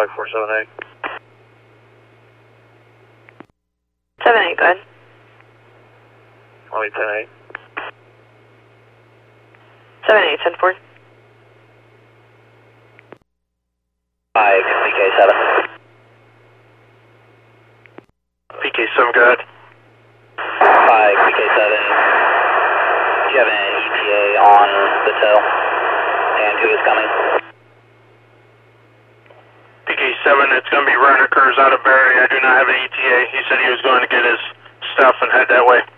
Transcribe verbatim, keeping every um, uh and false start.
five four seven eight. seven eight, go ahead. Only ten eight. seven eight, ten four. five, P K seven. P K seven, go ahead. five, P K seven. Do you have an E T A on the tow? And who is coming? P K seven, it's going to be Ryder Kurz out of Barry. I do not have an E T A. He said he was going to get his stuff and head that way.